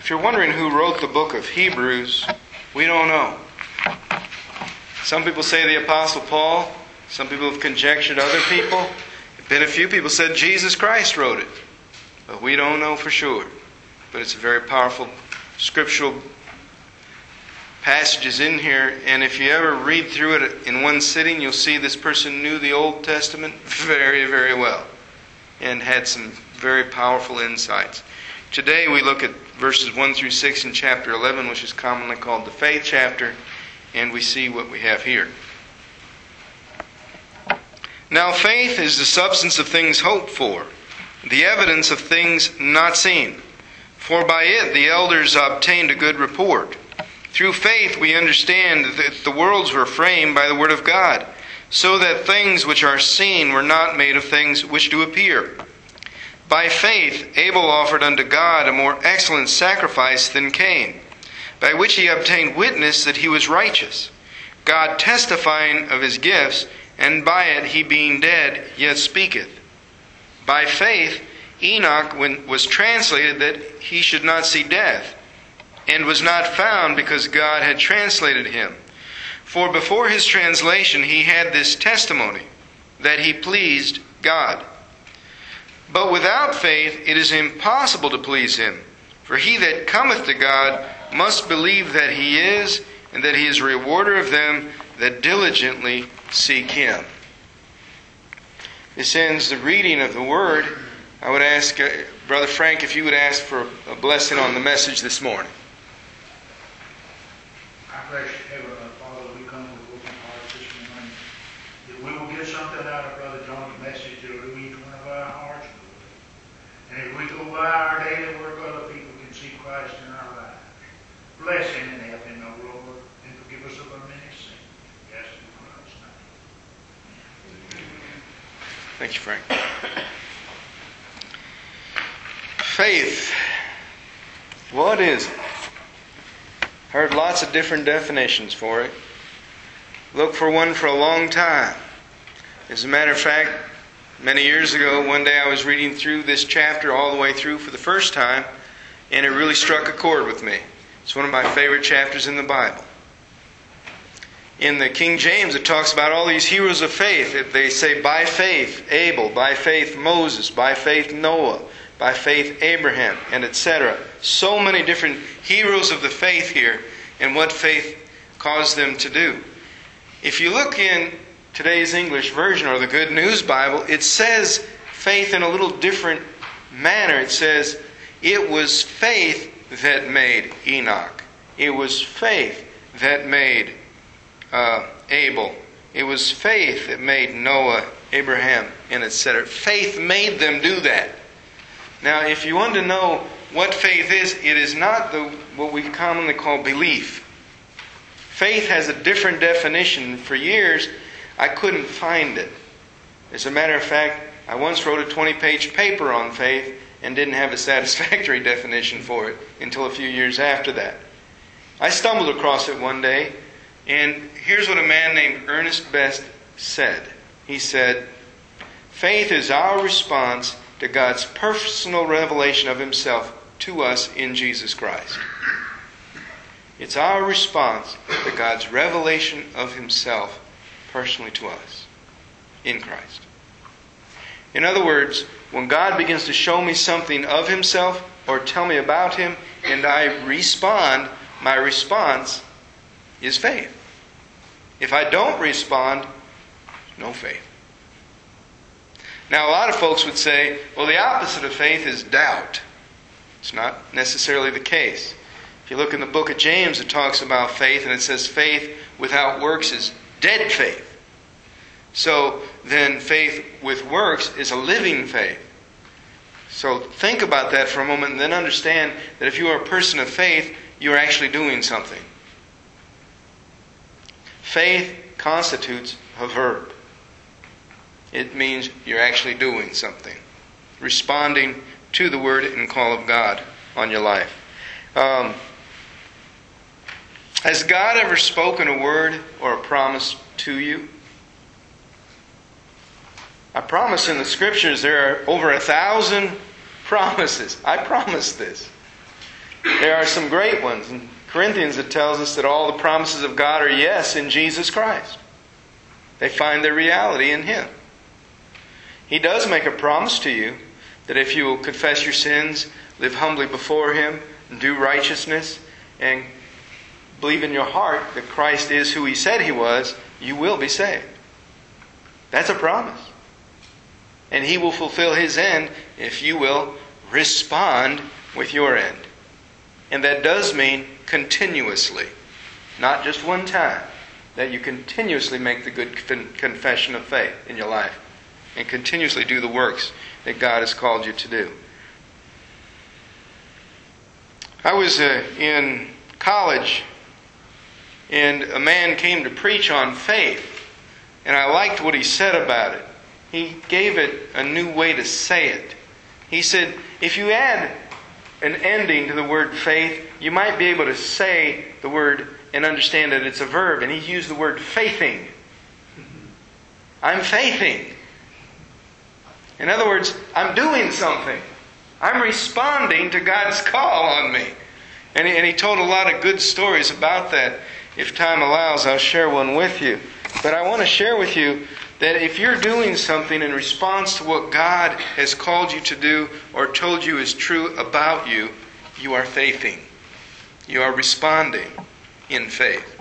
If you're wondering who wrote the book of Hebrews, we don't know. Some people say the Apostle Paul. Some people have conjectured other people. There have been a few people said Jesus Christ wrote it. But we don't know for sure. But it's a very powerful scriptural passages in here. And if you ever read through it in one sitting, you'll see this person knew the Old Testament very, very well. And had some very powerful insights. Today we look at verses 1 through 6 in chapter 11, which is commonly called the faith chapter. And we see what we have here. Now faith is the substance of things hoped for, the evidence of things not seen. For by it the elders obtained a good report. Through faith we understand that the worlds were framed by the word of God, so that things which are seen were not made of things which do appear. By faith Abel offered unto God a more excellent sacrifice than Cain, by which he obtained witness that he was righteous, God testifying of his gifts, and by it he being dead yet speaketh. By faith Enoch was translated that he should not see death, and was not found because God had translated him. For before his translation he had this testimony, that he pleased God. But without faith it is impossible to please him. For he that cometh to God must believe that he is, and that he is a rewarder of them that diligently seek him. This ends the reading of the Word. I would ask Brother Frank if you would ask for a blessing on the message this morning. I bless you, Heavenly Father, we come with open hearts this morning, that we will get something out of Brother John's message to each one of our hearts. And if we go by our daily work, other people can see Christ in our lives. Bless him and help him, O Lord, and forgive us of our many sins. Yes, in Christ's name. Thank you, Frank. Faith. What is it? Heard lots of different definitions for it. Looked for one for a long time. As a matter of fact, many years ago, one day I was reading through this chapter all the way through for the first time, and it really struck a chord with me. It's one of my favorite chapters in the Bible. In the King James, it talks about all these heroes of faith. They say, by faith Abel, by faith Moses, by faith Noah, by faith Abraham, and etc. So many different heroes of the faith here, and what faith caused them to do. If you look in today's English version, or the Good News Bible, it says faith in a little different manner. It says, it was faith that made Enoch. It was faith that made Abel. It was faith that made Noah, Abraham, and etc. Faith made them do that. Now, if you want to know what faith is, it is not what we commonly call belief. Faith has a different definition. For years, I couldn't find it. As a matter of fact, I once wrote a 20-page paper on faith and didn't have a satisfactory definition for it until a few years after that. I stumbled across it one day, and here's what a man named Ernest Best said. He said, faith is our response to God's personal revelation of Himself to us in Jesus Christ. It's our response to God's revelation of Himself personally to us in Christ. In other words, when God begins to show me something of Himself or tell me about Him and I respond, my response is faith. If I don't respond, no faith. Now, a lot of folks would say, well, the opposite of faith is doubt. It's not necessarily the case. If you look in the book of James, it talks about faith, and it says faith without works is dead faith. So then faith with works is a living faith. So think about that for a moment and then understand that if you are a person of faith, you are actually doing something. Faith constitutes a verb. It means you're actually doing something. Responding to the word and call of God on your life. Has God ever spoken a word or a promise to you? I promise in the Scriptures there are over 1,000 promises. I promise this. There are some great ones. In Corinthians it tells us that all the promises of God are yes in Jesus Christ. They find their reality in Him. He does make a promise to you that if you will confess your sins, live humbly before Him, and do righteousness, and believe in your heart that Christ is who He said He was, you will be saved. That's a promise. And He will fulfill His end if you will respond with your end. And that does mean continuously. Not just one time. That you continuously make the good confession of faith in your life. And continuously do the works that God has called you to do. I was in college, and a man came to preach on faith. And I liked what he said about it. He gave it a new way to say it. He said, if you add an ending to the word faith, you might be able to say the word and understand that it's a verb. And he used the word faithing. I'm faithing. In other words, I'm doing something. I'm responding to God's call on me. And he told a lot of good stories about that. If time allows, I'll share one with you. But I want to share with you that if you're doing something in response to what God has called you to do or told you is true about you, you are faithing. You are responding in faith.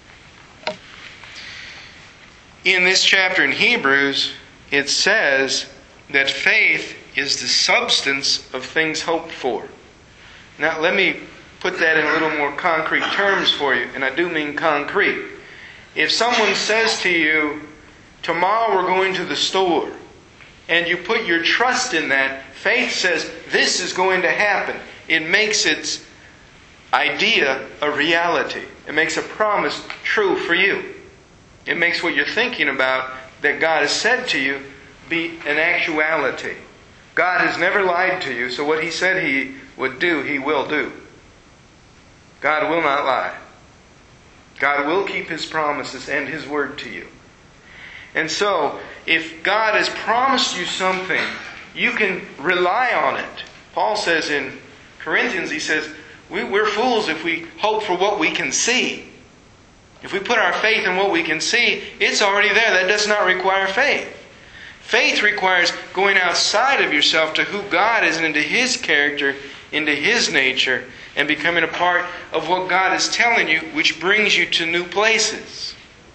In this chapter in Hebrews, it says that faith is the substance of things hoped for. Now, let me put that in a little more concrete terms for you, and I do mean concrete. If someone says to you, tomorrow we're going to the store, and you put your trust in that, faith says this is going to happen. It makes its idea a reality. It makes a promise true for you. It makes what you're thinking about that God has said to you be an actuality. God has never lied to you, so what He said He would do, He will do. God will not lie. God will keep His promises and His word to you. And so, if God has promised you something, you can rely on it. Paul says in Corinthians, he says, we're fools if we hope for what we can see. If we put our faith in what we can see, it's already there. That does not require faith. Faith requires going outside of yourself to who God is and into His character, into His nature, and becoming a part of what God is telling you, which brings you to new places.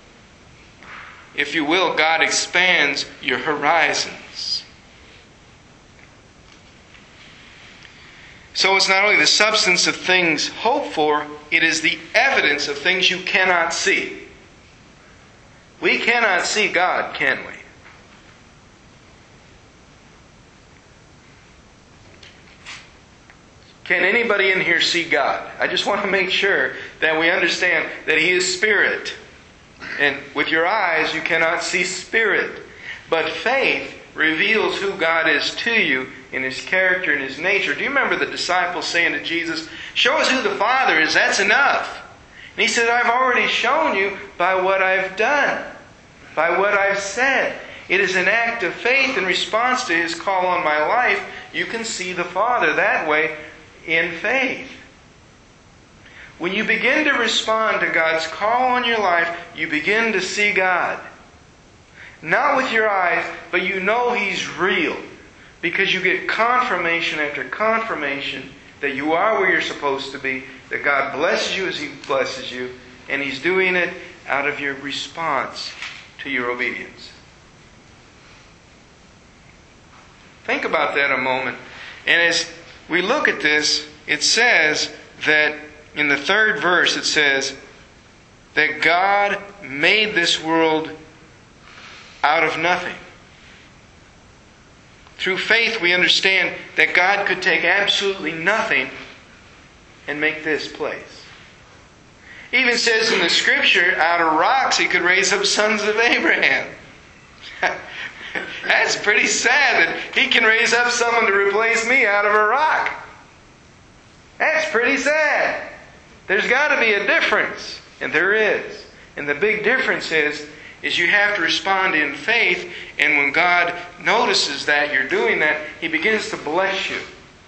If you will, God expands your horizons. So it's not only the substance of things hoped for, it is the evidence of things you cannot see. We cannot see God, can we? Can anybody in here see God? I just want to make sure that we understand that He is Spirit. And with your eyes, you cannot see Spirit. But faith reveals who God is to you in His character and His nature. Do you remember the disciples saying to Jesus, show us who the Father is, that's enough. And He said, I've already shown you by what I've done, by what I've said. It is an act of faith in response to His call on my life. You can see the Father that way in faith. When you begin to respond to God's call on your life, you begin to see God. Not with your eyes, but you know He's real. Because you get confirmation after confirmation that you are where you're supposed to be, that God blesses you as He blesses you, and He's doing it out of your response to your obedience. Think about that a moment. And as we look at this, it says that in the 3rd verse, it says that God made this world out of nothing. Through faith, we understand that God could take absolutely nothing and make this place. It even says in the Scripture, out of rocks He could raise up sons of Abraham. That's pretty sad that He can raise up someone to replace me out of a rock. That's pretty sad. There's got to be a difference. And there is. And the big difference is you have to respond in faith. And when God notices that you're doing that, He begins to bless you.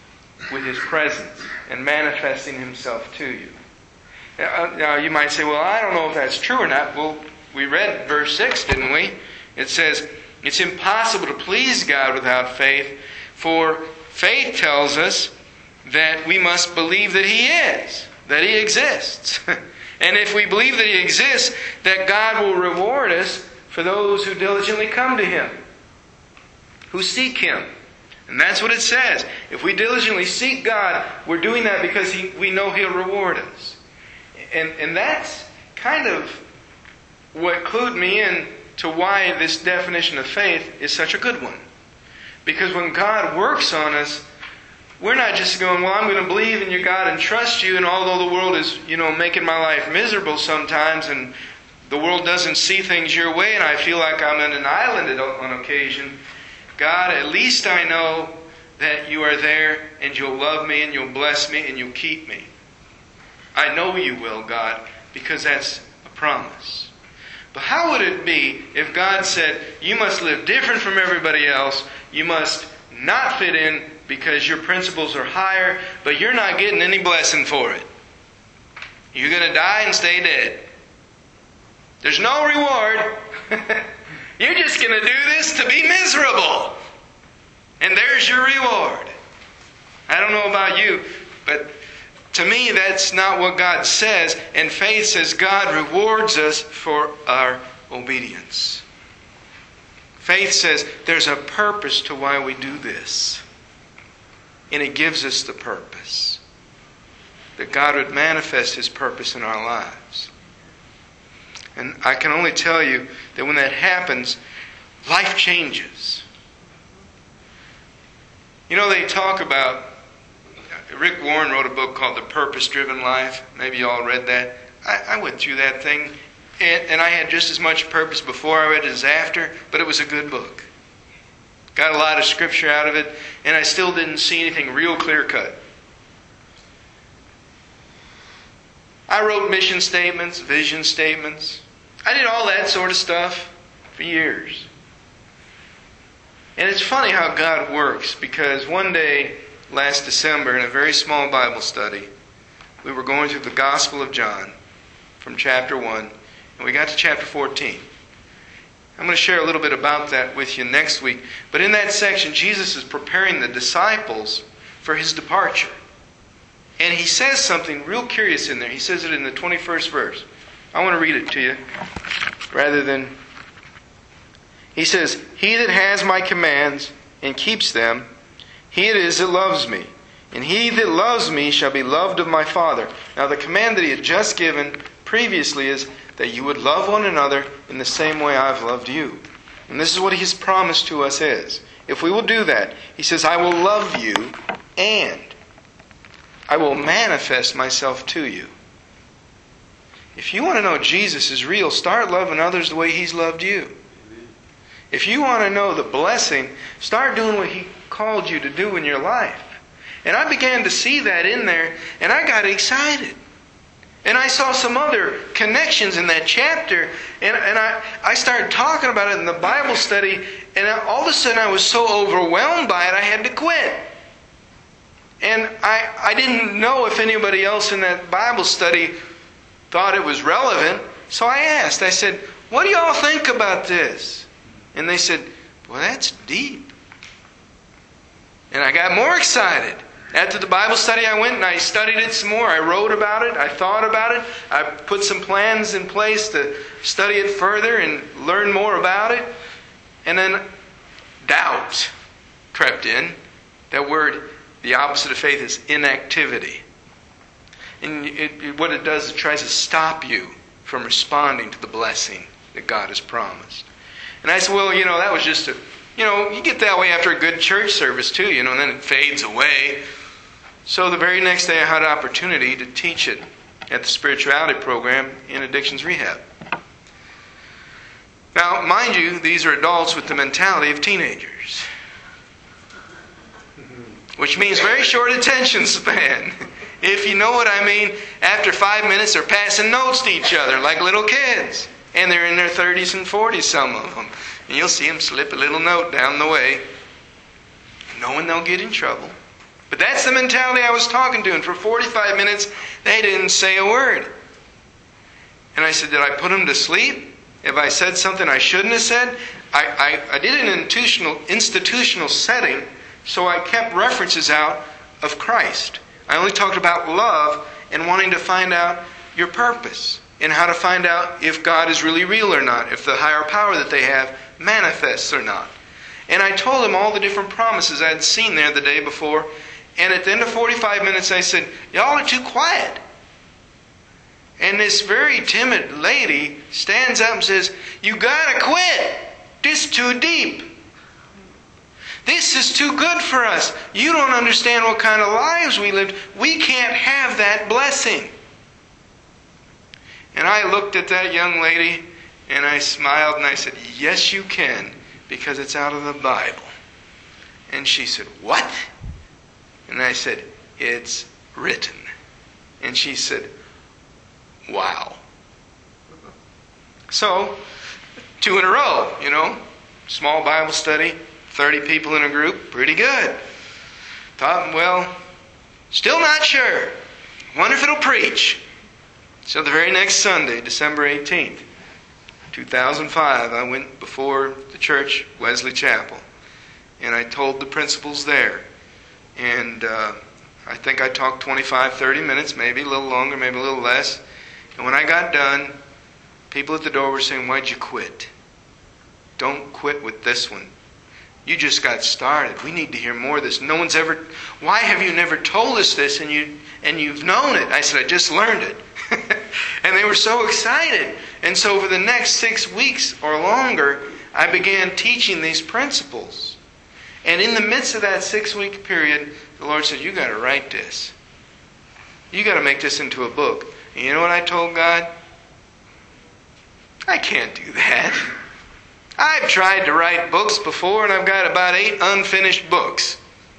with His presence and manifesting Himself to you. Now you might say, well, I don't know if that's true or not. Well, we read verse 6, didn't we? It says, it's impossible to please God without faith, for faith tells us that we must believe that He is, that He exists. And if we believe that He exists, that God will reward us for those who diligently come to Him, who seek Him. And that's what it says. If we diligently seek God, we're doing that because we know He'll reward us. And that's kind of what clued me in to why this definition of faith is such a good one. Because when God works on us, we're not just going, well, I'm going to believe in your God and trust you, and although the world is, making my life miserable sometimes, and the world doesn't see things your way, and I feel like I'm in an island on occasion, God, at least I know that you are there, and you'll love me, and you'll bless me, and you'll keep me. I know you will, God, because that's a promise. But how would it be if God said, you must live different from everybody else, you must not fit in because your principles are higher, but you're not getting any blessing for it. You're going to die and stay dead. There's no reward. You're just going to do this to be miserable. And there's your reward. I don't know about you, but to me that's not what God says. And faith says God rewards us for our obedience. Faith says there's a purpose to why we do this. And it gives us the purpose. That God would manifest His purpose in our lives. And I can only tell you that when that happens, life changes. They talk about, Rick Warren wrote a book called The Purpose-Driven Life. Maybe you all read that. I went through that thing, and I had just as much purpose before I read it as after, but it was a good book. Got a lot of scripture out of it, and I still didn't see anything real clear-cut. I wrote mission statements, vision statements. I did all that sort of stuff for years. And it's funny how God works, because one day, last December, in a very small Bible study, we were going through the Gospel of John from chapter 1, and we got to chapter 14. I'm going to share a little bit about that with you next week. But in that section, Jesus is preparing the disciples for His departure. And He says something real curious in there. He says it in the 21st verse. I want to read it to you rather than... He says, he that has my commands and keeps them, he it is that loves me. And he that loves me shall be loved of my Father. Now the command that He had just given previously is that you would love one another in the same way I've loved you. And this is what His promise to us is. If we will do that, He says, I will love you and I will manifest myself to you. If you want to know Jesus is real, start loving others the way He's loved you. If you want to know the blessing, start doing what He called you to do in your life. And I began to see that in there, and I got excited. And I saw some other connections in that chapter, and I started talking about it in the Bible study, and all of a sudden I was so overwhelmed by it, I had to quit. And I didn't know if anybody else in that Bible study thought it was relevant, so I asked. I said, what do y'all think about this? And they said, well, that's deep. And I got more excited. After the Bible study, I went and I studied it some more. I wrote about it. I thought about it. I put some plans in place to study it further and learn more about it. And then doubt crept in. That word, the opposite of faith, is inactivity. And what it does, it tries to stop you from responding to the blessing that God has promised. And I said, well, that was just you get that way after a good church service too, and then it fades away. So the very next day I had an opportunity to teach it at the spirituality program in addictions rehab. Now, mind you, these are adults with the mentality of teenagers. Which means very short attention span. If you know what I mean, after 5 minutes they're passing notes to each other like little kids. And they're in their 30s and 40s, some of them. And you'll see them slip a little note down the way, knowing they'll get in trouble. But that's the mentality I was talking to. And for 45 minutes, they didn't say a word. And I said, did I put them to sleep? If I said something I shouldn't have said? I did it in an institutional setting, so I kept references out of Christ. I only talked about love and wanting to find out your purpose and how to find out if God is really real or not, if the higher power that they have manifests or not. And I told them all the different promises I had seen there the day before. And at the end of 45 minutes, I said, y'all are too quiet. And this very timid lady stands up and says, you gotta quit. This is too deep. This is too good for us. You don't understand what kind of lives we lived. We can't have that blessing. And I looked at that young lady and I smiled and I said, yes, you can, because it's out of the Bible. And she said, what? And I said, it's written. And she said, wow. So, 2 in a row, small Bible study, 30 people in a group, pretty good. Thought, well, still not sure. Wonder if it'll preach. So the very next Sunday, December 18th, 2005, I went before the church, Wesley Chapel, and I told the principals there. And I think I talked 25, 30 minutes, maybe a little longer, maybe a little less. And when I got done, people at the door were saying, why'd you quit? Don't quit with this one. You just got started. We need to hear more of this. No one's ever... Why have you never told us this and you've known it? I said, I just learned it. And they were so excited. And so for the next 6 weeks or longer, I began teaching these principles. And in the midst of that 6-week period, the Lord said, you got to write this. You got to make this into a book. And you know what I told God? I can't do that. I've tried to write books before, and I've got about 8 unfinished books.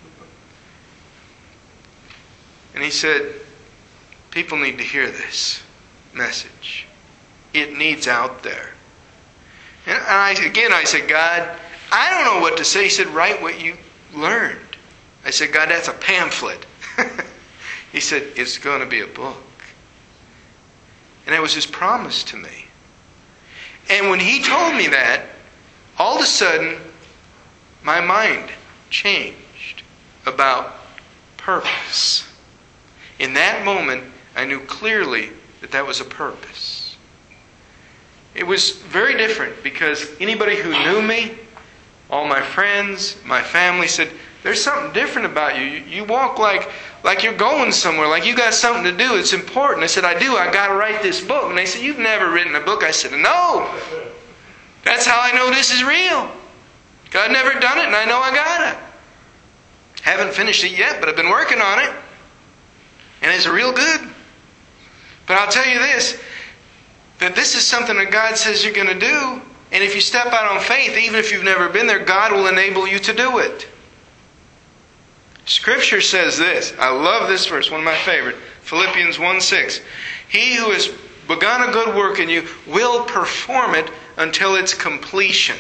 And He said, people need to hear this message. It needs out there. And I said, God, I don't know what to say. He said, write what you learned. I said, God, that's a pamphlet. He said, it's going to be a book. And that was His promise to me. And when He told me that, all of a sudden, my mind changed about purpose. In that moment, I knew clearly that that was a purpose. It was very different because anybody who knew me, all my friends, my family said, there's something different about you. You walk like you're going somewhere, like you got something to do. It's important. I said, I do. I got to write this book. And they said, you've never written a book. I said, no. That's how I know this is real. God never done it, and I know I got it. Haven't finished it yet, but I've been working on it. And it's real good. But I'll tell you this, that this is something that God says you're going to do. And if you step out on faith, even if you've never been there, God will enable you to do it. Scripture says this. I love this verse, one of my favorite. Philippians 1:6. He who has begun a good work in you will perform it until its completion.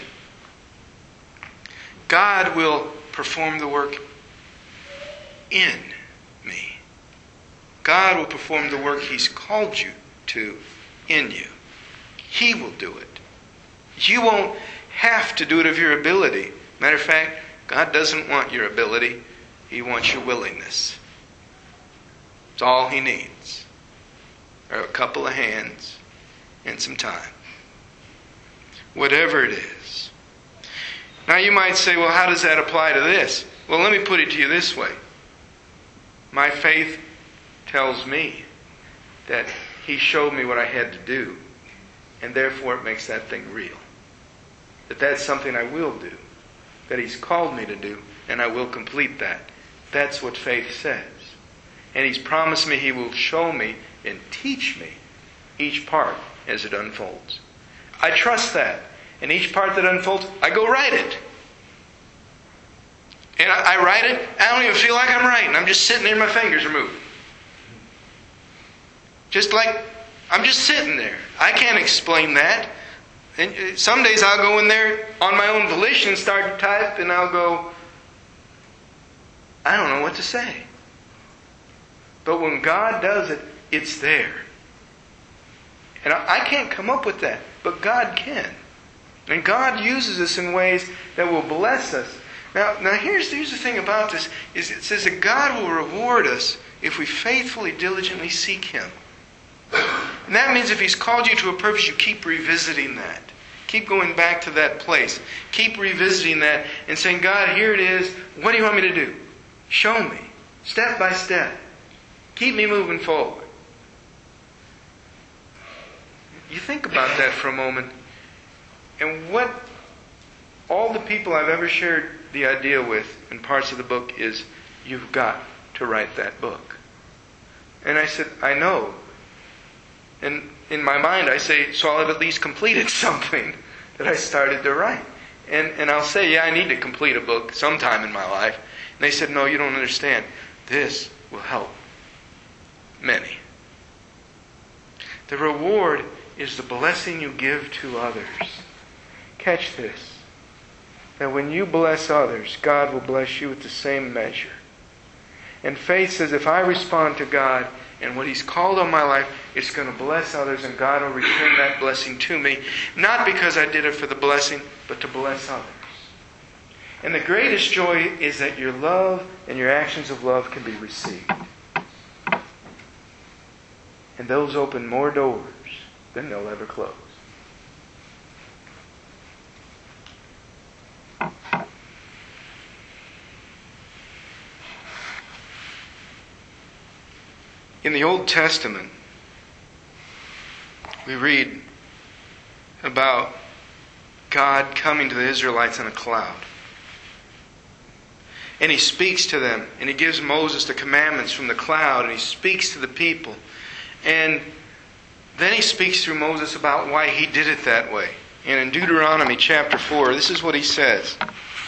God will perform the work in me. God will perform the work He's called you to in you. He will do it. You won't have to do it of your ability. Matter of fact, God doesn't want your ability. He wants your willingness. It's all He needs. Or a couple of hands and some time. Whatever it is. Now you might say, well, how does that apply to this? Well, let me put it to you this way. My faith tells me that He showed me what I had to do, and therefore it makes that thing real. That's something I will do, that He's called me to do, and I will complete that. That's what faith says. And He's promised me He will show me and teach me each part as it unfolds. I trust that. And each part that unfolds, I go write it. And I write it, I don't even feel like I'm writing. I'm just sitting there, my fingers are moving. Just like, I'm just sitting there. I can't explain that. And some days I'll go in there on my own volition and start to type, and I'll go, I don't know what to say. But when God does it, it's there. And I can't come up with that, but God can. And God uses us in ways that will bless us. Now here's the thing about this, is it says that God will reward us if we faithfully, diligently seek Him. And that means if He's called you to a purpose, you keep revisiting that. Keep going back to that place. Keep revisiting that and saying, God, here it is. What do you want me to do? Show me. Step by step. Keep me moving forward. You think about that for a moment. And what all the people I've ever shared the idea with in parts of the book is, you've got to write that book. And I said, I know. And in my mind I say, so I'll have at least completed something that I started to write. And I'll say, yeah, I need to complete a book sometime in my life. And they said, no, you don't understand. This will help many. The reward is the blessing you give to others. Catch this. That when you bless others, God will bless you with the same measure. And faith says, if I respond to God and what He's called on my life, it's going to bless others, and God will return that blessing to me. Not because I did it for the blessing, but to bless others. And the greatest joy is that your love and your actions of love can be received. And those open more doors than they'll ever close. In the Old Testament, we read about God coming to the Israelites in a cloud. And He speaks to them, and He gives Moses the commandments from the cloud, and He speaks to the people. And then He speaks through Moses about why He did it that way. And in Deuteronomy chapter 4, this is what He says.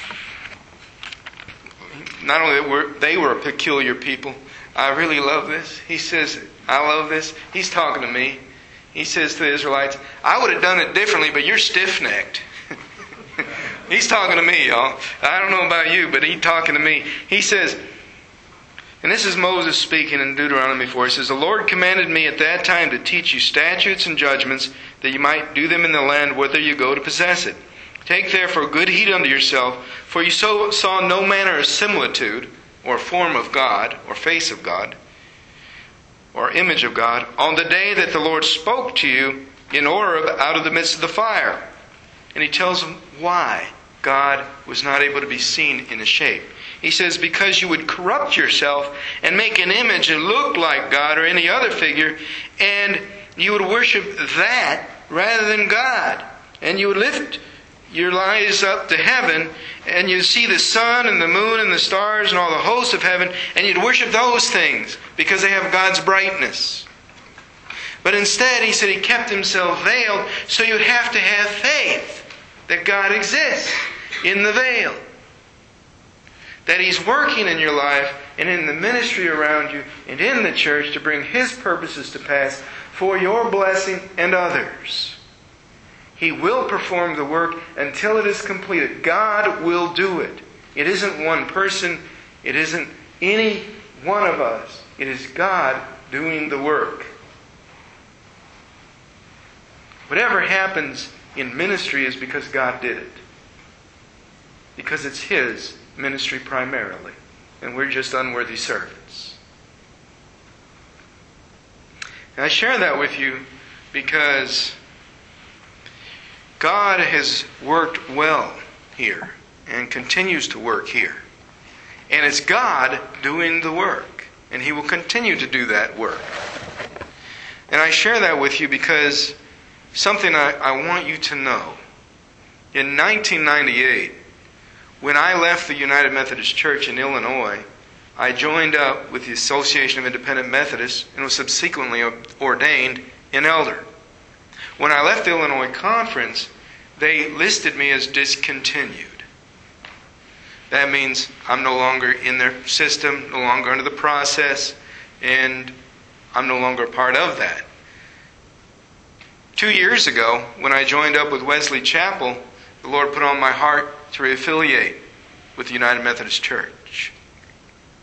Not only they were a peculiar people, I really love this. He says, I love this. He's talking to me. He says to the Israelites, I would have done it differently, but you're stiff-necked. He's talking to me, y'all. I don't know about you, but He's talking to me. He says, and this is Moses speaking in Deuteronomy 4. He says, the Lord commanded me at that time to teach you statutes and judgments, that you might do them in the land whither you go to possess it. Take therefore good heed unto yourself, for you saw no manner of similitude, or form of God, or face of God, or image of God, on the day that the Lord spoke to you in Horeb out of the midst of the fire. And He tells them why God was not able to be seen in a shape. He says, because you would corrupt yourself and make an image that looked like God or any other figure, and you would worship that rather than God. And you would lift your eyes up to heaven, and you'd see the sun and the moon and the stars and all the hosts of heaven, and you'd worship those things because they have God's brightness. But instead, He said He kept Himself veiled, so you'd have to have faith that God exists in the veil. That He's working in your life and in the ministry around you and in the church to bring His purposes to pass for your blessing and others. He will perform the work until it is completed. God will do it. It isn't one person. It isn't any one of us. It is God doing the work. Whatever happens in ministry is because God did it. Because it's His ministry primarily. And we're just unworthy servants. And I share that with you because God has worked well here and continues to work here. And it's God doing the work. And He will continue to do that work. And I share that with you because something I want you to know. In 1998, when I left the United Methodist Church in Illinois, I joined up with the Association of Independent Methodists and was subsequently ordained an elder. When I left the Illinois Conference, they listed me as discontinued. That means I'm no longer in their system, no longer under the process, and I'm no longer a part of that. 2 years ago, when I joined up with Wesley Chapel, the Lord put on my heart to reaffiliate with the United Methodist Church.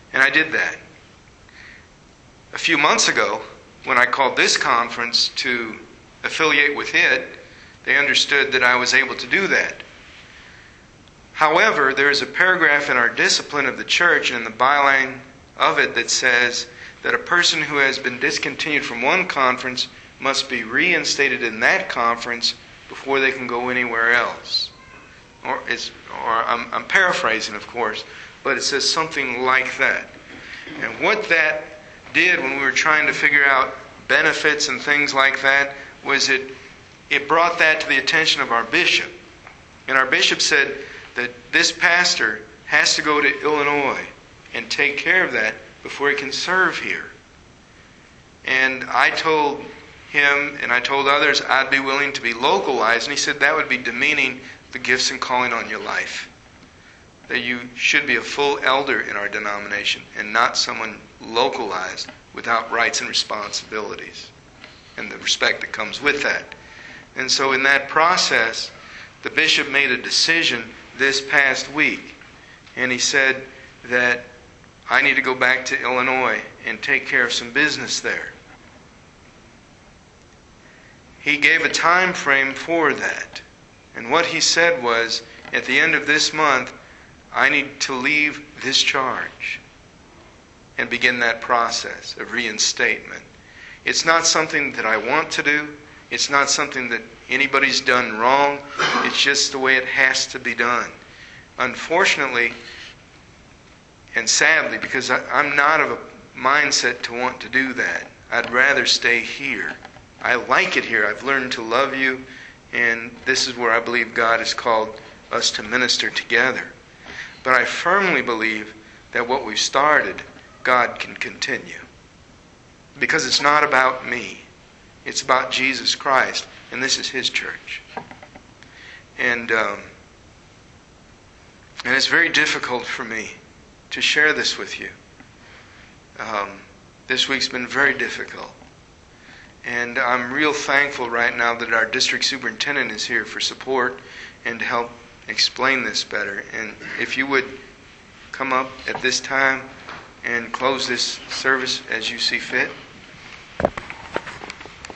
And I did that. A few months ago, when I called this conference to affiliate with it, they understood that I was able to do that. However, there is a paragraph in our discipline of the church and in the byline of it that says that a person who has been discontinued from one conference must be reinstated in that conference before they can go anywhere else. I'm paraphrasing, of course, but it says something like that. And what that did when we were trying to figure out benefits and things like that was it brought that to the attention of our bishop. And our bishop said that this pastor has to go to Illinois and take care of that before he can serve here. And I told him and I told others I'd be willing to be localized, and he said that would be demeaning the gifts and calling on your life. That you should be a full elder in our denomination and not someone localized without rights and responsibilities and the respect that comes with that. And so in that process, the bishop made a decision this past week, and he said that I need to go back to Illinois and take care of some business there. He gave a time frame for that. And what he said was, at the end of this month, I need to leave this charge and begin that process of reinstatement. It's not something that I want to do. It's not something that anybody's done wrong. It's just the way it has to be done. Unfortunately, and sadly, because I'm not of a mindset to want to do that. I'd rather stay here. I like it here. I've learned to love you, and this is where I believe God has called us to minister together. But I firmly believe that what we've started, God can continue. Because it's not about me. It's about Jesus Christ, and this is His church. And it's very difficult for me to share this with you. This week's been very difficult. And I'm real thankful right now that our district superintendent is here for support and to help explain this better. And if you would come up at this time and close this service as you see fit.